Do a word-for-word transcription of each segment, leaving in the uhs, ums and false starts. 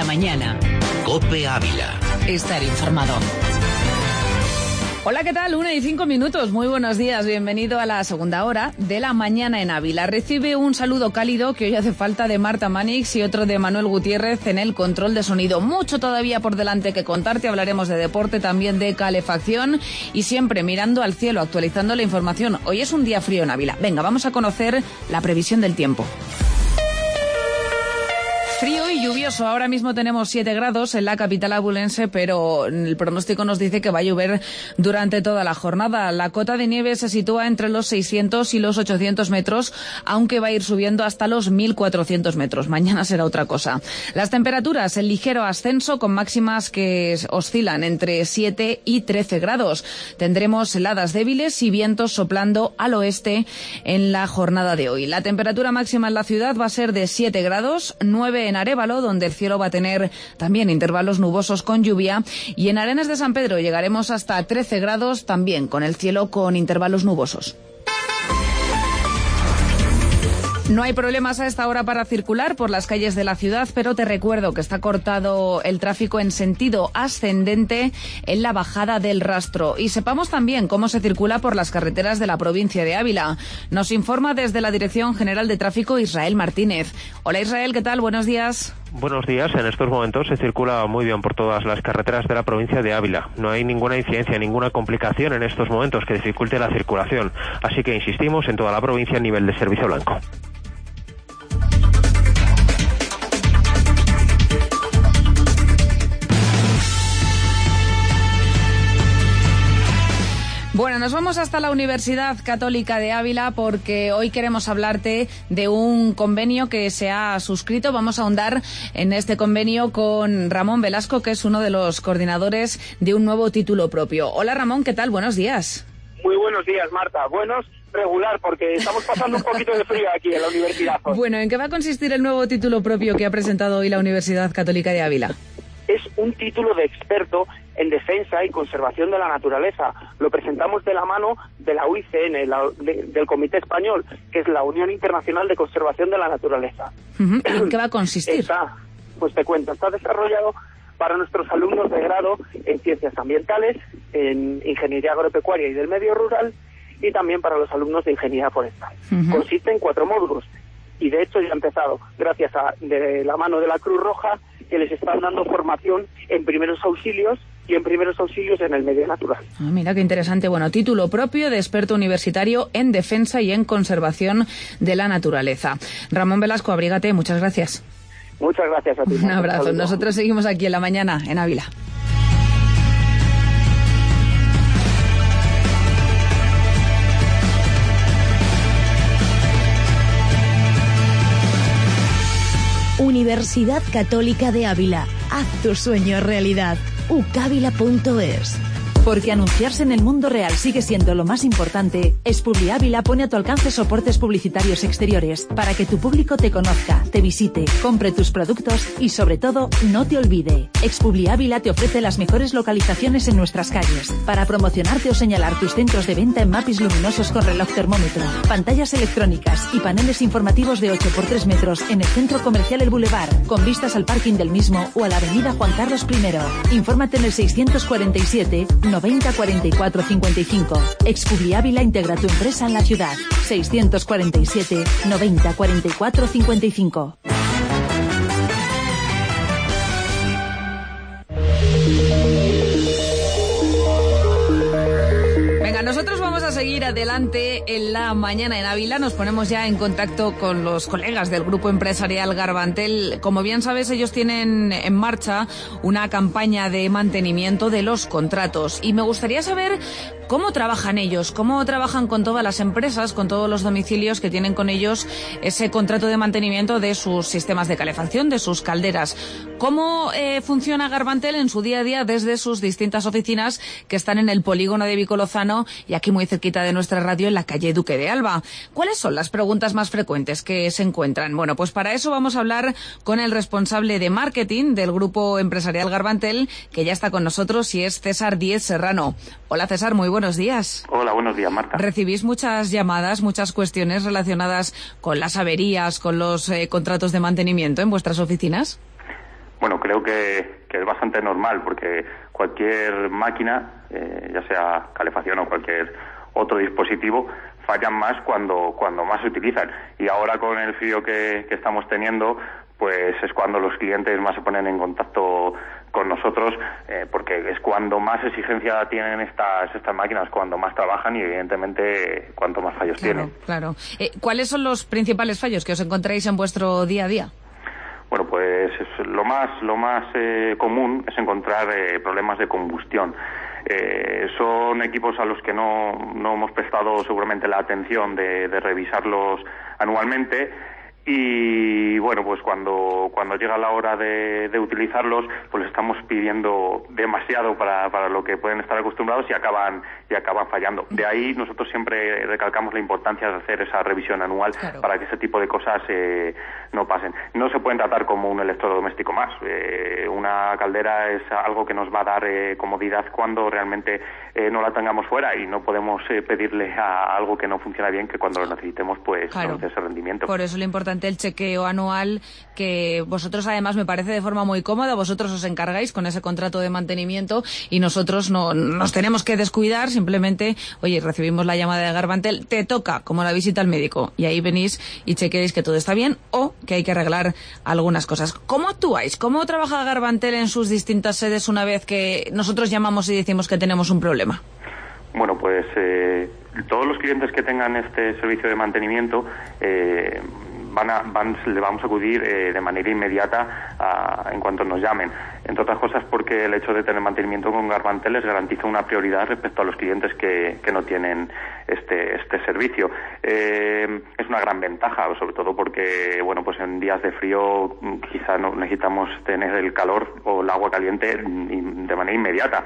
mañana. COPE Ávila. Estar informado. Hola, ¿qué tal? Una y cinco minutos. Muy buenos días. Bienvenido a la segunda hora de la mañana en Ávila. Recibe un saludo cálido que hoy hace falta de Marta Manix y otro de Manuel Gutiérrez en el control de sonido. Mucho todavía por delante que contarte. Hablaremos de deporte, también de calefacción y siempre mirando al cielo, actualizando la información. Hoy es un día frío en Ávila. Venga, vamos a conocer la previsión del tiempo. Frío y lluvioso. Ahora mismo tenemos siete grados en la capital abulense, pero el pronóstico nos dice que va a llover durante toda la jornada. La cota de nieve se sitúa entre los seiscientos y los ochocientos metros, aunque va a ir subiendo hasta los mil cuatrocientos metros. Mañana será otra cosa. Las temperaturas en ligero ascenso con máximas que oscilan entre siete y trece grados. Tendremos heladas débiles y vientos soplando al oeste en la jornada de hoy. La temperatura máxima en la ciudad va a ser de siete grados, nueve en Arévalo, donde el cielo va a tener también intervalos nubosos con lluvia, y en Arenas de San Pedro llegaremos hasta trece grados, también con el cielo con intervalos nubosos. No hay problemas a esta hora para circular por las calles de la ciudad, pero te recuerdo que está cortado el tráfico en sentido ascendente en la bajada del Rastro. Y sepamos también cómo se circula por las carreteras de la provincia de Ávila. Nos informa desde la Dirección General de Tráfico Israel Martínez. Hola Israel, ¿qué tal? Buenos días. Buenos días. En estos momentos se circula muy bien por todas las carreteras de la provincia de Ávila. No hay ninguna incidencia, ninguna complicación en estos momentos que dificulte la circulación. Así que insistimos en toda la provincia a nivel de servicio blanco. Bueno, nos vamos hasta la Universidad Católica de Ávila porque hoy queremos hablarte de un convenio que se ha suscrito. Vamos a ahondar en este convenio con Ramón Velasco, que es uno de los coordinadores de un nuevo título propio. Hola Ramón, ¿qué tal? Buenos días. Muy buenos días, Marta. Buenos, regular, porque estamos pasando un poquito de frío aquí en la universidad. Bueno, ¿en qué va a consistir el nuevo título propio que ha presentado hoy la Universidad Católica de Ávila? Es un título de experto en defensa y conservación de la naturaleza. Lo presentamos de la mano de la U I C N, la, de, del Comité Español, que es la Unión Internacional de Conservación de la Naturaleza. Uh-huh. ¿En qué va a consistir? Está, pues te cuento, está desarrollado para nuestros alumnos de grado en Ciencias Ambientales, en Ingeniería Agropecuaria y del Medio Rural, y también para los alumnos de Ingeniería Forestal. Uh-huh. Consiste en cuatro módulos, y de hecho ya ha empezado, gracias a de la mano de la Cruz Roja, que les están dando formación en primeros auxilios y en primeros auxilios en el medio natural. Ah, mira qué interesante. Bueno, título propio de experto universitario en defensa y en conservación de la naturaleza. Ramón Velasco, abrígate. Muchas gracias. Muchas gracias a ti. Un abrazo. Nosotros seguimos aquí en la mañana en Ávila. Universidad Católica de Ávila. Haz tu sueño realidad. u cávila punto es. Porque anunciarse en el mundo real sigue siendo lo más importante, Expubli Ávila pone a tu alcance soportes publicitarios exteriores para que tu público te conozca, te visite, compre tus productos y, sobre todo, no te olvide. Expubli Ávila te ofrece las mejores localizaciones en nuestras calles para promocionarte o señalar tus centros de venta en mapis luminosos con reloj termómetro, pantallas electrónicas y paneles informativos de ocho por tres metros en el Centro Comercial El Boulevard, con vistas al parking del mismo o a la avenida Juan Carlos primero. Infórmate en el seiscientos cuarenta y siete noventa cuarenta y cuatro cincuenta y cinco. Expubli Ávila integra tu empresa en la ciudad. seiscientos cuarenta y siete noventa cuarenta y cuatro cincuenta y cinco. Venga, nosotros vamos a seguir adelante en la mañana en Ávila. Nos ponemos ya en contacto con los colegas del Grupo Empresarial Garbantel. Como bien sabes, ellos tienen en marcha una campaña de mantenimiento de los contratos. Y me gustaría saber cómo trabajan ellos, cómo trabajan con todas las empresas, con todos los domicilios que tienen con ellos ese contrato de mantenimiento de sus sistemas de calefacción, de sus calderas. ¿Cómo eh, funciona Garbantel en su día a día desde sus distintas oficinas que están en el polígono de Vicolozano y aquí muy cerquita de nuestra radio en la calle Duque de Alba? ¿Cuáles son las preguntas más frecuentes que se encuentran? Bueno, pues para eso vamos a hablar con el responsable de marketing del Grupo Empresarial Garbantel, que ya está con nosotros y es César Díez Serrano. Hola César, muy buenos días. Hola, buenos días, Marta. ¿Recibís muchas llamadas, muchas cuestiones relacionadas con las averías, con los eh, contratos de mantenimiento en vuestras oficinas? Bueno, creo que, que es bastante normal, porque cualquier máquina, eh, ya sea calefacción o cualquier otro dispositivo, fallan más cuando cuando más se utilizan. Y ahora con el frío que, que estamos teniendo, pues es cuando los clientes más se ponen en contacto con nosotros, eh, porque es cuando más exigencia tienen estas estas máquinas, cuando más trabajan y evidentemente cuanto más fallos claro, tienen. Claro. Eh, ¿Cuáles son los principales fallos que os encontráis en vuestro día a día? Bueno, pues es lo más lo más eh, común es encontrar eh, problemas de combustión. Eh, son equipos a los que no, no hemos prestado seguramente la atención de, de revisarlos anualmente. Y bueno, pues cuando cuando llega la hora de, de utilizarlos, pues les estamos pidiendo demasiado para, para lo que pueden estar acostumbrados y acaban y acaban fallando. De ahí nosotros siempre recalcamos la importancia de hacer esa revisión anual, claro, para que ese tipo de cosas eh, no pasen. No se pueden tratar como un electrodoméstico más. Eh, una caldera es algo que nos va a dar eh, comodidad cuando realmente eh, no la tengamos fuera, y no podemos eh, pedirle a algo que no funciona bien que cuando lo necesitemos pues claro, nos dé ese rendimiento. Por eso lo importante el chequeo anual, que vosotros además me parece de forma muy cómoda, vosotros os encargáis con ese contrato de mantenimiento y nosotros no nos tenemos que descuidar, simplemente, oye, recibimos la llamada de Garbantel, te toca, como la visita al médico, y ahí venís y chequeáis que todo está bien o que hay que arreglar algunas cosas. ¿Cómo actuáis? ¿Cómo trabaja Garbantel en sus distintas sedes una vez que nosotros llamamos y decimos que tenemos un problema? Bueno, pues eh, todos los clientes que tengan este servicio de mantenimiento eh, Van a, van, le vamos a acudir eh, de manera inmediata a, en cuanto nos llamen. Entre otras cosas porque el hecho de tener mantenimiento con Garbantel les garantiza una prioridad respecto a los clientes que, que no tienen este este servicio. Eh, es una gran ventaja, sobre todo porque, bueno, pues en días de frío quizá no necesitamos tener el calor o el agua caliente de manera inmediata.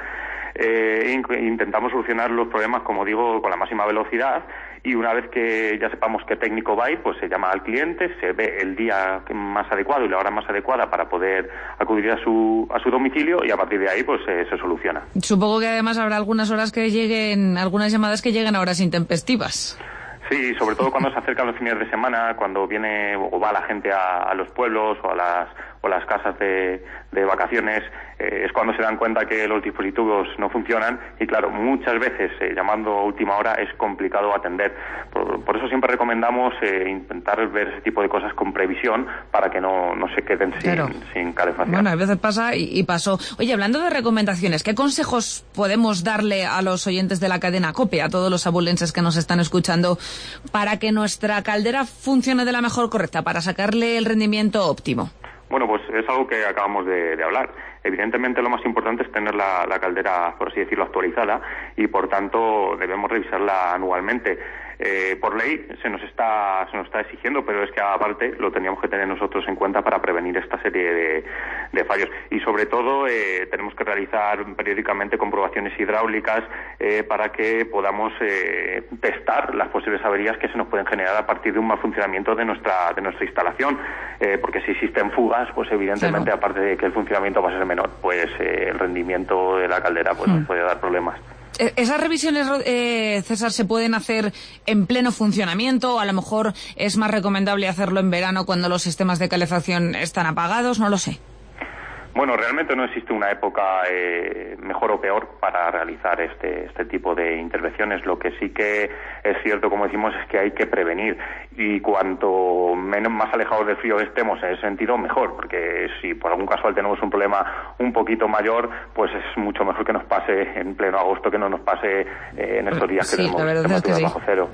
Eh, intentamos solucionar los problemas, como digo, con la máxima velocidad, y una vez que ya sepamos qué técnico va a ir, pues se llama al cliente, se ve el día más adecuado y la hora más adecuada para poder acudir a su a su domicilio, y a partir de ahí pues eh, se soluciona. Supongo que además habrá algunas horas que lleguen, algunas llamadas que lleguen a horas intempestivas. Sí, sobre todo cuando se acercan los fines de semana, cuando viene o va la gente a, a los pueblos o a las o las casas de, de vacaciones, eh, es cuando se dan cuenta que los dispositivos no funcionan, y claro, muchas veces eh, llamando a última hora es complicado atender. Por, por eso siempre recomendamos eh, intentar ver ese tipo de cosas con previsión para que no, no se queden sin, claro, sin calefacción. Bueno, a veces pasa y, y pasó. Oye, hablando de recomendaciones, ¿qué consejos podemos darle a los oyentes de la cadena COPE, a todos los abulenses que nos están escuchando, para que nuestra caldera funcione de la mejor correcta, para sacarle el rendimiento óptimo? Bueno, pues es algo que acabamos de, de hablar. Evidentemente lo más importante es tener la, la caldera, por así decirlo, actualizada, y por tanto debemos revisarla anualmente. Eh, por ley se nos está se nos está exigiendo, pero es que aparte lo teníamos que tener nosotros en cuenta para prevenir esta serie de, de fallos. Y sobre todo eh, tenemos que realizar periódicamente comprobaciones hidráulicas eh, para que podamos eh, testar las posibles averías que se nos pueden generar a partir de un mal funcionamiento de nuestra de nuestra instalación, eh, porque si existen fugas, pues evidentemente, claro, aparte de que el funcionamiento va a ser menor, pues eh, el rendimiento de la caldera pues hmm. nos puede dar problemas. ¿Esas revisiones, eh, César, se pueden hacer en pleno funcionamiento? A lo mejor es más recomendable hacerlo en verano cuando los sistemas de calefacción están apagados, no lo sé. Bueno, realmente no existe una época eh, mejor o peor para realizar este este tipo de intervenciones. Lo que sí que es cierto, como decimos, es que hay que prevenir, y cuanto menos más alejados del frío estemos en ese sentido, mejor, porque si por algún casual tenemos un problema un poquito mayor, pues es mucho mejor que nos pase en pleno agosto que no nos pase eh, en estos días que sí, tenemos temperaturas es sí. bajo cero.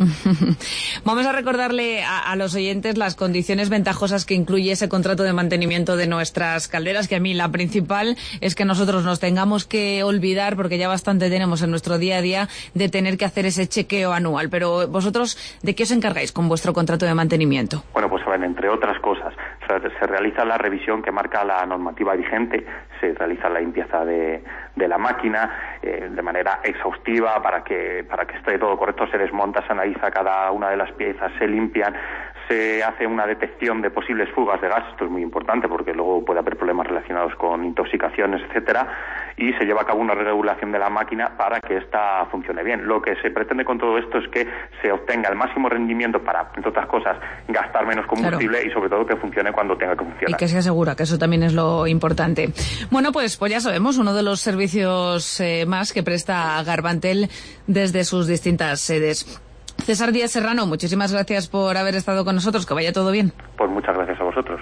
Vamos a recordarle a, a los oyentes las condiciones ventajosas que incluye ese contrato de mantenimiento de nuestras calderas, que a mí la principal es que nosotros nos tengamos que olvidar, porque ya bastante tenemos en nuestro día a día, de tener que hacer ese chequeo anual. Pero vosotros, ¿de qué os encargáis con vuestro contrato de mantenimiento? Bueno, pues a ver, entre otras cosas, se, se realiza la revisión que marca la normativa vigente, se realiza la limpieza de, de la máquina eh, de manera exhaustiva para que para que esté todo correcto, se desmonta, se analiza cada una de las piezas, se limpian, se hace una detección de posibles fugas de gas, esto es muy importante porque luego puede haber problemas relacionados con intoxicaciones, etcétera, y se lleva a cabo una regulación de la máquina para que ésta funcione bien. Lo que se pretende con todo esto es que se obtenga el máximo rendimiento para, entre otras cosas, gastar menos combustible, claro, y sobre todo que funcione cuando tenga que funcionar. Y que sea segura, que eso también es lo importante. Bueno, pues, pues ya sabemos, uno de los servicios eh, más que presta Garbantel desde sus distintas sedes. César Díaz Serrano, muchísimas gracias por haber estado con nosotros, que vaya todo bien. Pues muchas gracias a vosotros.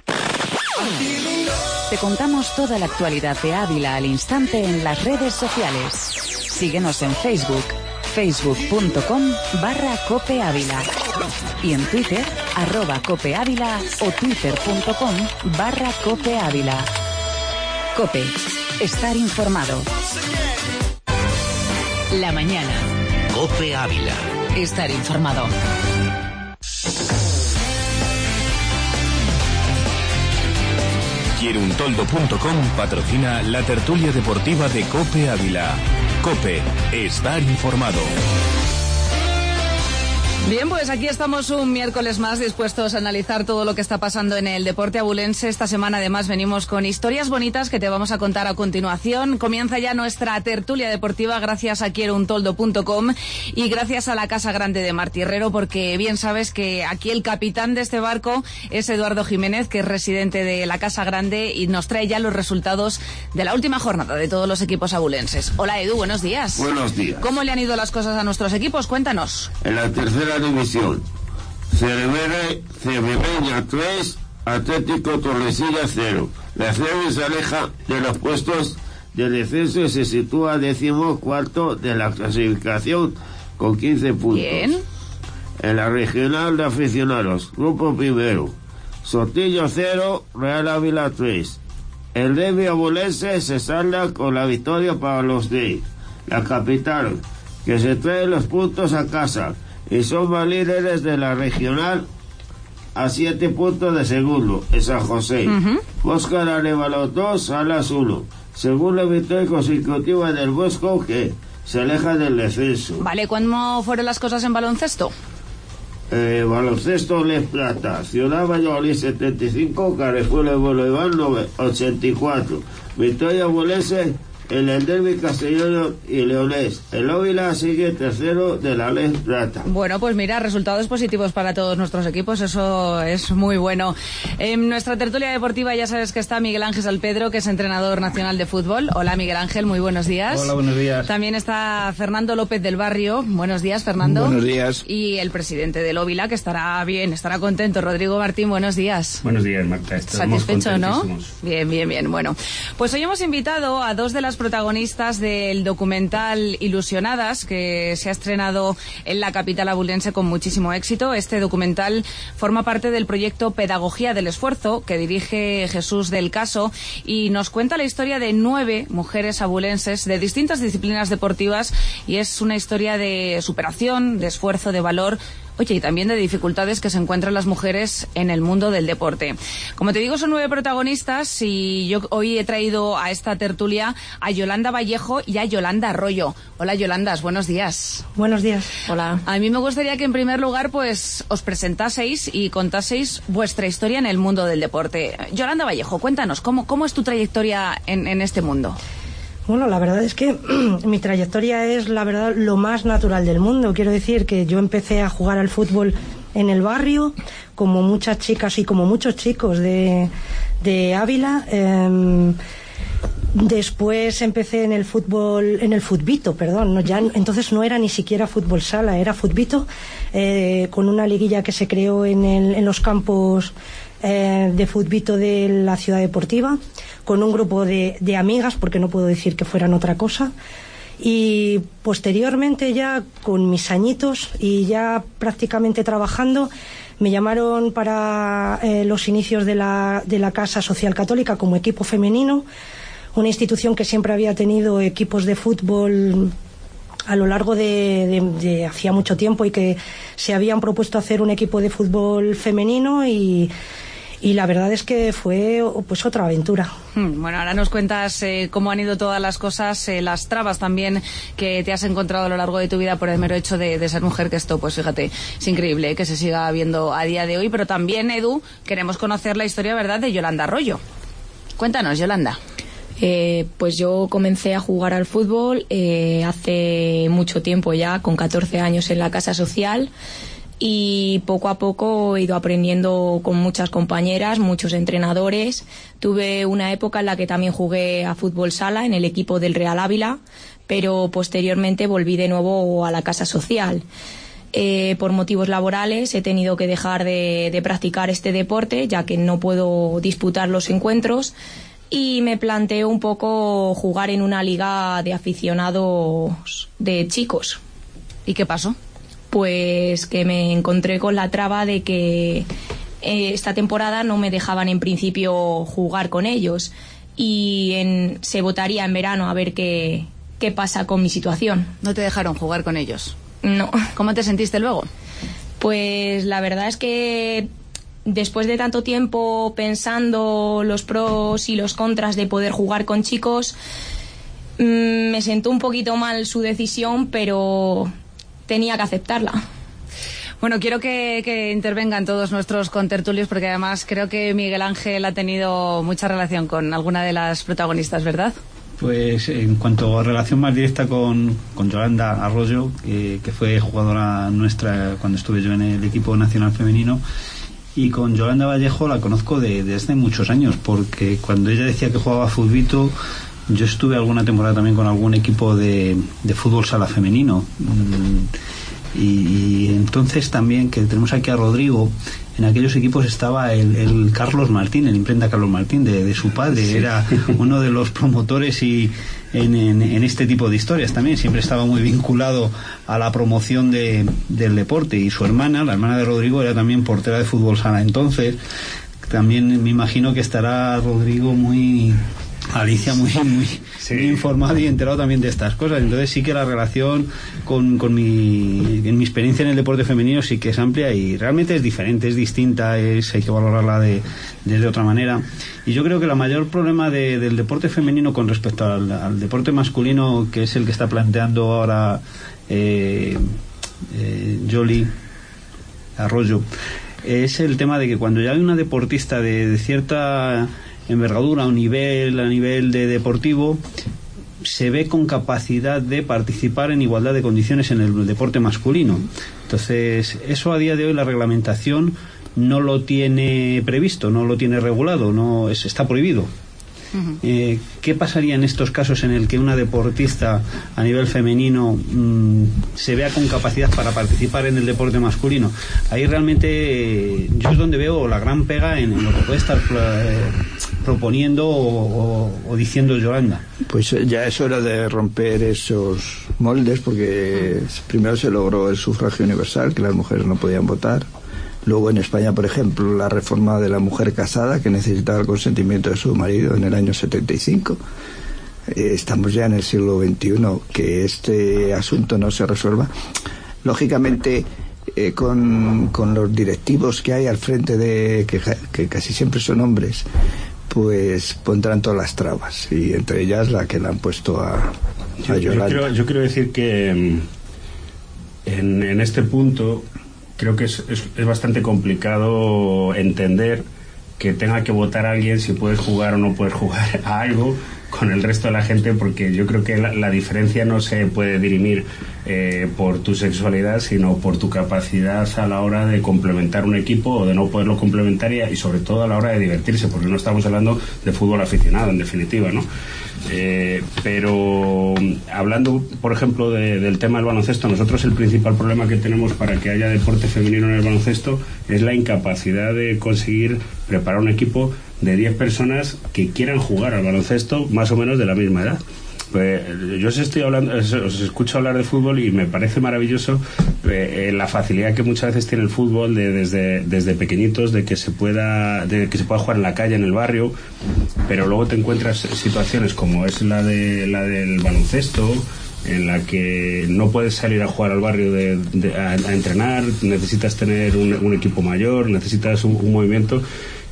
Te contamos toda la actualidad de Ávila al instante en las redes sociales. Síguenos en Facebook, facebook.com barra Cope Ávila. Y en Twitter, arroba Cope Ávila o twitter.com barra Cope Ávila. Cope, estar informado. La mañana. Cope Ávila. Estar informado. Quieruntoldo punto com patrocina la tertulia deportiva de Cope Ávila. Cope, estar informado. Bien, pues aquí estamos un miércoles más dispuestos a analizar todo lo que está pasando en el deporte abulense. Esta semana además venimos con historias bonitas que te vamos a contar a continuación. Comienza ya nuestra tertulia deportiva gracias a quieruntoldo punto com y gracias a la Casa Grande de Martí Herrero, porque bien sabes que aquí el capitán de este barco es Eduardo Jiménez, que es residente de la Casa Grande y nos trae ya los resultados de la última jornada de todos los equipos abulenses. Hola Edu, buenos días. Buenos días. ¿Cómo le han ido las cosas a nuestros equipos? Cuéntanos. En la tercera división, Cerveña tres, Atlético Torresilla cero. La Cerve se aleja de los puestos de descenso y se sitúa décimo cuarto de la clasificación con quince puntos. Bien. En la regional de aficionados, grupo primero, Sotillo cero, Real Ávila tres. El derbi abulense se salda con la victoria para los de la capital, que se traen los puntos a casa y son más líderes de la regional a siete puntos de segundo, en San José. Uh-huh. Óscar Arévalo dos, Salas uno. Segunda victoria consecutiva del Bosco, que se aleja del descenso. Vale, ¿cómo fueron las cosas en baloncesto? Eh, baloncesto Les Plata, Ciudad Valladolid setenta y cinco, Carrefour de Bolívar ochenta y cuatro. Victoria Abulense en el derbi castellano y leonés. El Ávila sigue tercero de la Les Plata. Bueno, pues mira, resultados positivos para todos nuestros equipos, eso es muy bueno. En nuestra tertulia deportiva ya sabes que está Miguel Ángel Salpedro, que es entrenador nacional de fútbol. Hola Miguel Ángel, muy buenos días. Hola, buenos días. También está Fernando López del Barrio. Buenos días, Fernando. Buenos días. Y el presidente del Ávila, que estará bien, estará contento, Rodrigo Martín. Buenos días. Buenos días, Marta. Estamos satisfecho, ¿no? Bien, bien, bien. Bueno, pues hoy hemos invitado a dos de las protagonistas del documental Ilusionadas, que se ha estrenado en la capital abulense con muchísimo éxito. Este documental forma parte del proyecto Pedagogía del Esfuerzo, que dirige Jesús del Caso, y nos cuenta la historia de nueve mujeres abulenses de distintas disciplinas deportivas, y es una historia de superación, de esfuerzo, de valor, oye, y también de dificultades que se encuentran las mujeres en el mundo del deporte. Como te digo, son nueve protagonistas y yo hoy he traído a esta tertulia a Yolanda Vallejo y a Yolanda Arroyo. Hola, Yolandas, buenos días. Buenos días. Hola. A mí me gustaría que en primer lugar pues os presentaseis y contaseis vuestra historia en el mundo del deporte. Yolanda Vallejo, cuéntanos, ¿cómo, cómo es tu trayectoria en, en este mundo? Bueno, la verdad es que mi trayectoria es, la verdad, lo más natural del mundo. Quiero decir que yo empecé a jugar al fútbol en el barrio, como muchas chicas y como muchos chicos de, de Ávila. Eh, después empecé en el fútbol, en el futbito, perdón. No, ya, entonces no era ni siquiera fútbol sala, era futbito, eh, con una liguilla que se creó en, el, en los campos eh, de futbito de la ciudad deportiva, con un grupo de, de amigas, porque no puedo decir que fueran otra cosa. Y posteriormente, ya con mis añitos y ya prácticamente trabajando, me llamaron para eh, los inicios de la, de la Casa Social Católica como equipo femenino, una institución que siempre había tenido equipos de fútbol a lo largo de, de, de hacía mucho tiempo, y que se habían propuesto hacer un equipo de fútbol femenino, y y la verdad es que fue pues otra aventura. Bueno, ahora nos cuentas eh, cómo han ido todas las cosas, eh, las trabas también que te has encontrado a lo largo de tu vida por el mero hecho de, de ser mujer, que esto, pues fíjate, es increíble, ¿eh? Que se siga viendo a día de hoy, pero también, Edu, queremos conocer la historia, ¿verdad?, de Yolanda Arroyo. Cuéntanos, Yolanda. Eh, pues yo comencé a jugar al fútbol eh, hace mucho tiempo ya, con catorce años en la casa social, y poco a poco he ido aprendiendo con muchas compañeras, muchos entrenadores. Tuve una época en la que también jugué a fútbol sala en el equipo del Real Ávila, pero posteriormente volví de nuevo a la casa social. Eh, por motivos laborales he tenido que dejar de, de practicar este deporte, ya que no puedo disputar los encuentros, y me planteo un poco jugar en una liga de aficionados de chicos. ¿Y qué pasó? Pues que me encontré con la traba de que eh, esta temporada no me dejaban en principio jugar con ellos, y en, se votaría en verano a ver qué, qué pasa con mi situación. ¿No te dejaron jugar con ellos? No. ¿Cómo te sentiste luego? Pues la verdad es que después de tanto tiempo pensando los pros y los contras de poder jugar con chicos, mmm, me sentó un poquito mal su decisión, pero tenía que aceptarla. Bueno, quiero que, que intervengan todos nuestros contertulios, porque además creo que Miguel Ángel ha tenido mucha relación con alguna de las protagonistas, ¿verdad? Pues en cuanto a relación más directa con, con Yolanda Arroyo, eh, que fue jugadora nuestra cuando estuve yo en el equipo nacional femenino, y con Yolanda Vallejo la conozco de, de hace muchos años, porque cuando ella decía que jugaba futbito, yo estuve alguna temporada también con algún equipo de, de fútbol sala femenino. Y, y entonces también, que tenemos aquí a Rodrigo, en aquellos equipos estaba el, el Carlos Martín, el imprenta Carlos Martín de, de su padre, sí. Era uno de los promotores y en, en, en este tipo de historias también, siempre estaba muy vinculado a la promoción de, del deporte, y su hermana, la hermana de Rodrigo, era también portera de fútbol sala. Entonces también me imagino que estará Rodrigo muy... Alicia muy, muy, sí. muy informado y enterado también de estas cosas. Entonces sí que la relación con, con mi, en mi experiencia en el deporte femenino sí que es amplia, y realmente es diferente, es distinta, es, hay que valorarla de, de, de otra manera. Y yo creo que el mayor problema de, del deporte femenino con respecto al, al deporte masculino, que es el que está planteando ahora eh, eh, Yoli Arroyo, es el tema de que cuando ya hay una deportista de, de cierta envergadura, a un nivel, a nivel de deportivo, se ve con capacidad de participar en igualdad de condiciones en el deporte masculino. Entonces, eso a día de hoy la reglamentación no lo tiene previsto, no lo tiene regulado, no es, está prohibido. Uh-huh. Eh, ¿Qué pasaría en estos casos en el que una deportista a nivel femenino mmm, se vea con capacidad para participar en el deporte masculino? Ahí realmente eh, yo es donde veo la gran pega en, en lo que puede estar eh, proponiendo o, o, o diciendo Yolanda. Pues ya es hora de romper esos moldes, porque primero se logró el sufragio universal, que las mujeres no podían votar. Luego en España, por ejemplo, la reforma de la mujer casada, que necesitaba el consentimiento de su marido en el año setenta y cinco. Eh, estamos ya en el siglo veintiuno, que este asunto no se resuelva. Lógicamente, eh, con, con los directivos que hay al frente, de que, que casi siempre son hombres, pues pondrán todas las trabas, y entre ellas la que le han puesto a, a yo, Yolanda. Yo, creo, yo quiero decir que en, en este punto creo que es, es, es bastante complicado entender que tenga que votar a alguien si puedes jugar o no puedes jugar a algo con el resto de la gente, porque yo creo que la, la diferencia no se puede dirimir eh, por tu sexualidad, sino por tu capacidad a la hora de complementar un equipo o de no poderlo complementar, y, y sobre todo a la hora de divertirse, porque no estamos hablando de fútbol aficionado, en definitiva, ¿no? Eh, pero hablando, por ejemplo, de, del tema del baloncesto, nosotros el principal problema que tenemos para que haya deporte femenino en el baloncesto es la incapacidad de conseguir preparar un equipo de diez personas que quieran jugar al baloncesto más o menos de la misma edad. Pues yo os estoy hablando, os escucho hablar de fútbol y me parece maravilloso eh, la facilidad que muchas veces tiene el fútbol de, desde, desde pequeñitos, de que se pueda de que se pueda jugar en la calle, en el barrio, pero luego te encuentras situaciones como es la de la del baloncesto, en la que no puedes salir a jugar al barrio de, de, a, a entrenar, necesitas tener un, un equipo mayor, necesitas un, un movimiento.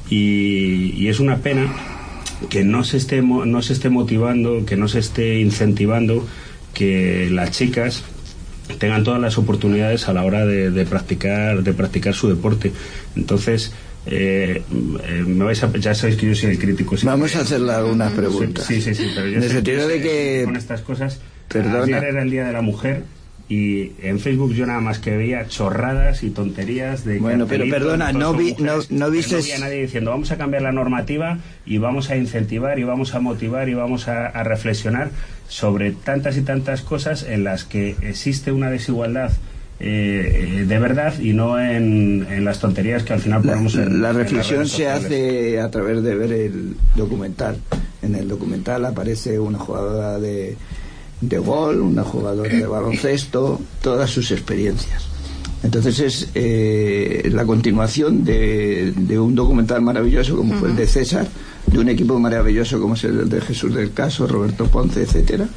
y, y es una pena que no se esté no se esté motivando, que no se esté incentivando que las chicas tengan todas las oportunidades a la hora de, de practicar de practicar su deporte. Entonces eh, eh, me vais a, ya sabéis que yo soy el crítico. Vamos a hacerle algunas preguntas. Sí, sí, sí, pero yo en el sé, sentido yo sé de que con estas cosas. Perdona. Ayer era el Día de la Mujer y en Facebook yo nada más que veía chorradas y tonterías de bueno, pero perdona, no vi, no, no viste, no había nadie diciendo vamos a cambiar la normativa y vamos a incentivar y vamos a motivar y vamos a, a reflexionar sobre tantas y tantas cosas en las que existe una desigualdad eh, de verdad y no en, en las tonterías que al final ponemos la, en la reflexión en se hace a través de ver el documental. En el documental aparece una jugadora de de gol, una jugadora de baloncesto, todas sus experiencias. Entonces es eh, la continuación de, de un documental maravilloso como uh-huh. fue el de César, de un equipo maravilloso como es el de Jesús del Caso, Roberto Ponce, etcétera,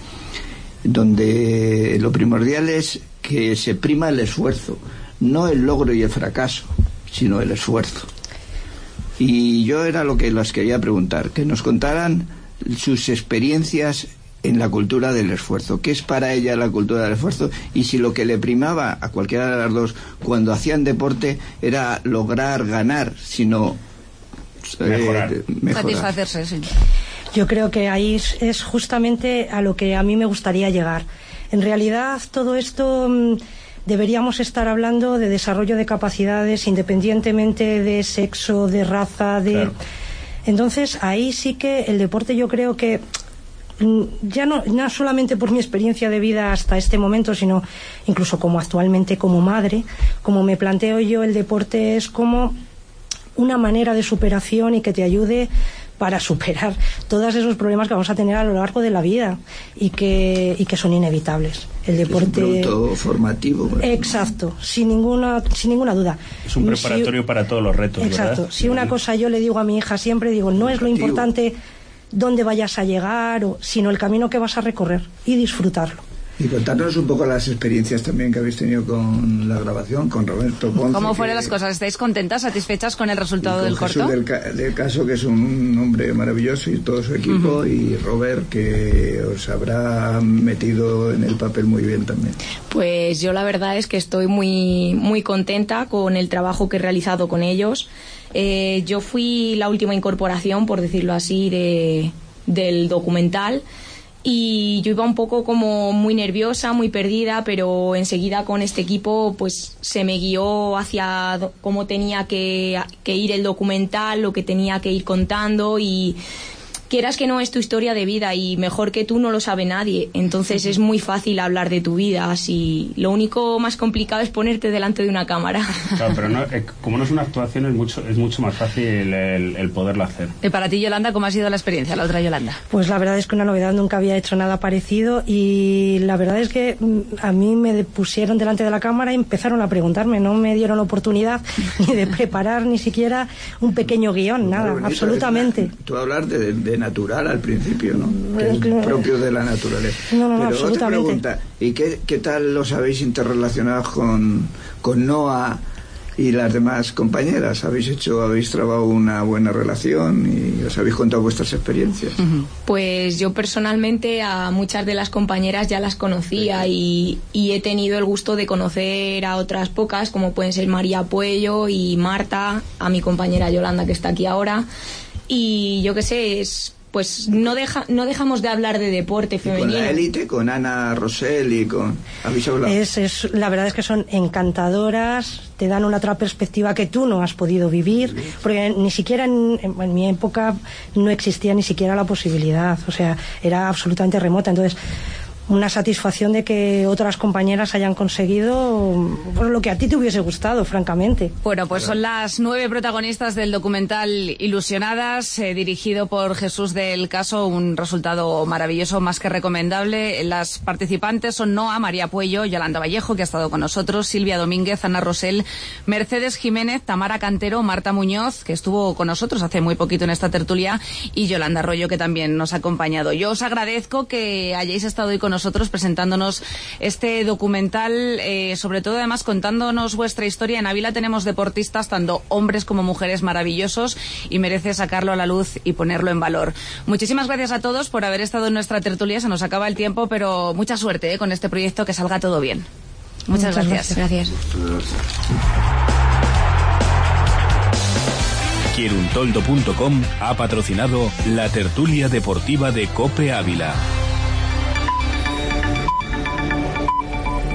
donde lo primordial es que se prima el esfuerzo, no el logro y el fracaso, sino el esfuerzo. Y yo era lo que les quería preguntar, que nos contaran sus experiencias en la cultura del esfuerzo. ¿Qué es para ella la cultura del esfuerzo? Y si lo que le primaba a cualquiera de las dos cuando hacían deporte era lograr ganar, sino eh, mejorar. mejorar. Satisfacerse, sí. Yo creo que ahí es justamente a lo que a mí me gustaría llegar. En realidad, todo esto mmm, deberíamos estar hablando de desarrollo de capacidades independientemente de sexo, de raza, de... Claro. Entonces, ahí sí que el deporte yo creo que ya no, no solamente por mi experiencia de vida hasta este momento, sino incluso como actualmente como madre, como me planteo yo, el deporte es como una manera de superación y que te ayude para superar todos esos problemas que vamos a tener a lo largo de la vida y que, y que son inevitables. El deporte... Es un producto formativo. ¿Verdad? Exacto, sin ninguna, sin ninguna duda. Es un preparatorio si, para todos los retos, exacto, ¿verdad? Si una cosa yo le digo a mi hija siempre, digo, no es lo importante dónde vayas a llegar, o, sino el camino que vas a recorrer y disfrutarlo. Y contarnos un poco las experiencias también que habéis tenido con la grabación, con Roberto Ponce. ¿Cómo fueron que, las cosas? ¿Estáis contentas, satisfechas con el resultado del Jesús corto? Del, del Caso, que es un hombre maravilloso, y todo su equipo, uh-huh. y Robert, que os habrá metido en el papel muy bien también. Pues yo la verdad es que estoy muy, muy contenta con el trabajo que he realizado con ellos. Eh, yo fui la última incorporación, por decirlo así, de, del documental. Y yo iba un poco como muy nerviosa, muy perdida, pero enseguida con este equipo pues se me guió hacia cómo tenía que, que ir el documental, lo que tenía que ir contando, y quieras que no, es tu historia de vida y mejor que tú no lo sabe nadie, entonces es muy fácil hablar de tu vida. Así, lo único más complicado es ponerte delante de una cámara. Claro, pero no, eh, como no es una actuación, es mucho es mucho más fácil el, el poderlo hacer. Y para ti, Yolanda, ¿cómo ha sido la experiencia, la otra Yolanda? Pues la verdad es que una novedad, nunca había hecho nada parecido, y la verdad es que a mí me pusieron delante de la cámara y empezaron a preguntarme, no me dieron oportunidad ni de preparar ni siquiera un pequeño guión, nada, bonito, absolutamente. Una, tú hablar de, de natural al principio, ¿no? Que es claro. propio de la naturaleza. No, no, no, Pero otra pregunta, ¿y qué, qué tal los habéis interrelacionado con, con Noa y las demás compañeras? ¿Habéis hecho, habéis trabado una buena relación y os habéis contado vuestras experiencias? Uh-huh. Pues yo personalmente a muchas de las compañeras ya las conocía, sí. y, y he tenido el gusto de conocer a otras pocas, como pueden ser María Puello y Marta, a mi compañera Yolanda, que está aquí ahora. Y yo qué sé, es, pues no deja no dejamos de hablar de deporte femenino. ¿Y con la élite, con Ana Rosell y con... ¿habéis hablado? Es, es, la verdad es que son encantadoras, te dan una otra perspectiva que tú no has podido vivir, sí. porque ni siquiera en, en mi época no existía ni siquiera la posibilidad, o sea, era absolutamente remota. Entonces, una satisfacción de que otras compañeras hayan conseguido pues, lo que a ti te hubiese gustado, francamente. Bueno, pues son las nueve protagonistas del documental Ilusionadas, eh, dirigido por Jesús del Caso, un resultado maravilloso, más que recomendable. Las participantes son Noa, María Puello, Yolanda Vallejo, que ha estado con nosotros, Silvia Domínguez, Ana Rosell, Mercedes Jiménez, Tamara Cantero, Marta Muñoz, que estuvo con nosotros hace muy poquito en esta tertulia, y Yolanda Arroyo, que también nos ha acompañado. Yo os agradezco que hayáis estado hoy con nosotros nosotros presentándonos este documental, eh, sobre todo además contándonos vuestra historia. En Ávila tenemos deportistas, tanto hombres como mujeres, maravillosos, y merece sacarlo a la luz y ponerlo en valor. Muchísimas gracias a todos por haber estado en nuestra tertulia. Se nos acaba el tiempo, pero mucha suerte eh, con este proyecto, que salga todo bien. Muchas, Muchas gracias. gracias. Quieruntoldo punto com ha patrocinado la tertulia deportiva de COPE Ávila.